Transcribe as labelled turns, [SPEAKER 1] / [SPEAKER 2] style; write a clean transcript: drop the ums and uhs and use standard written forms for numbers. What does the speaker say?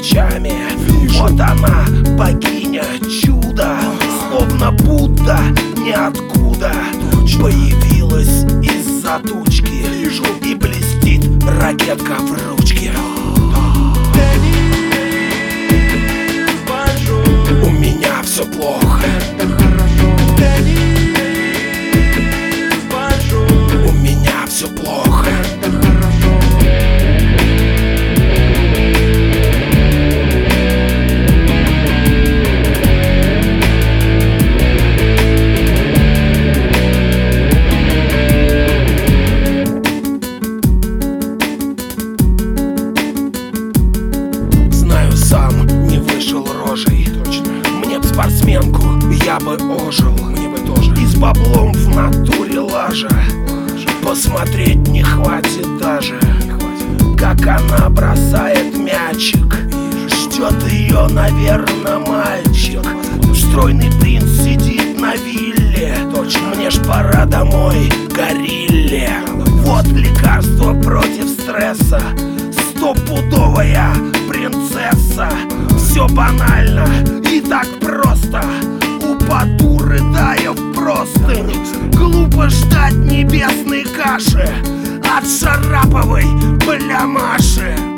[SPEAKER 1] ночами. Вот она, богиня, чудо, словно Будда ниоткуда появилась из-за тучки и блестит ракетка в ручке. У меня все плохо. У меня все плохо. Знаю, сам не вышел рожей. Мне б спортсменку, я бы ожил. Мне бы тоже. И с баблом в натуре лажа. Посмотреть не хватит даже, как она бросает мячик. Ждет ее, наверное, мальчик. Стройный принц сидит на вилле. Мне ж пора домой, горилле. Вот лекарство против стресса, стопудовая принцесса. Все банально и так просто. Упаду, рыдая в простынь. Глупо ждать небесной каши от Шараповой блямаши.